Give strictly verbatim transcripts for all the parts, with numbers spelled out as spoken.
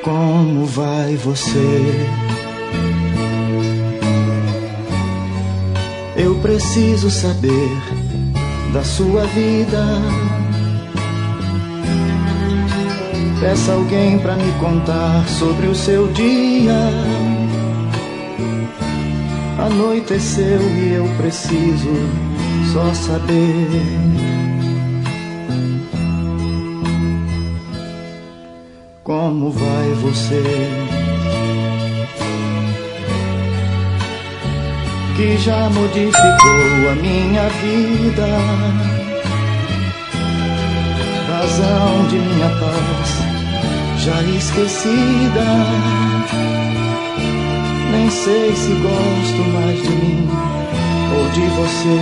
Como vai você? Eu preciso saber da sua vida. Peça alguém pra me contar sobre o seu dia. Anoiteceu e eu preciso só saber. Como vai você? Que já modificou a minha vida, razão de minha paz já esquecida. Nem sei se gosto mais de mim ou de você.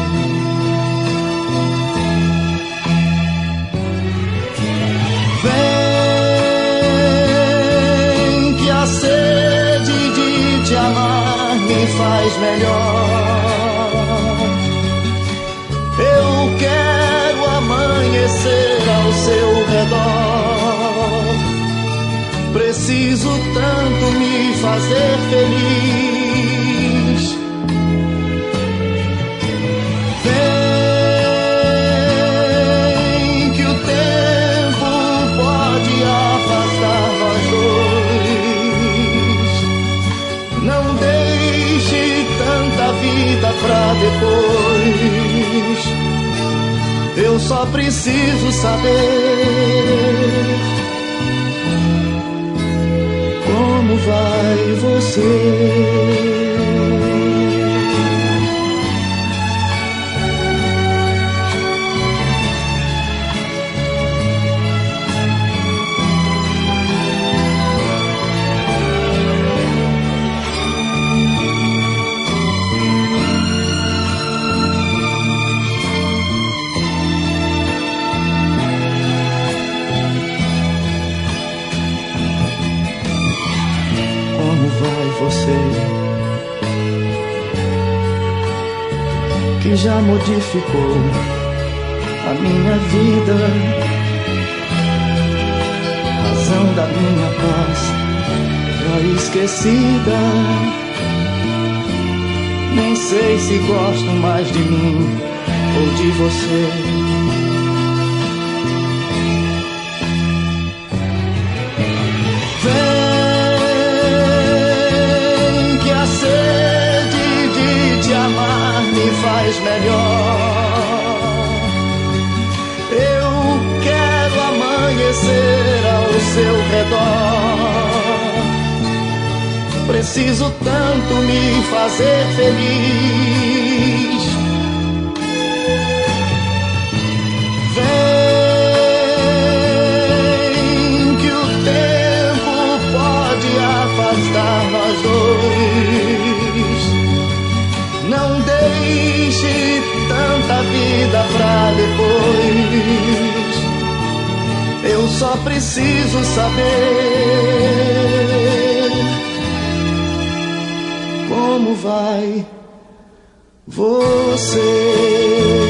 Vem que a sede de te amar me faz melhor. Eu quero amanhecer ao seu redor. Preciso tanto me fazer feliz. Vem que o tempo pode afastar nós dois. Não deixe tanta vida pra depois. Eu só preciso saber como vai você. Você que já modificou a minha vida, razão da minha paz já esquecida. Nem sei se gosto mais de mim ou de você. Faz melhor. Eu quero amanhecer ao seu redor. Preciso tanto me fazer feliz. Vem que o tempo pode afastar nós dois. Não deixe tanta vida pra depois. Eu só preciso saber como vai você.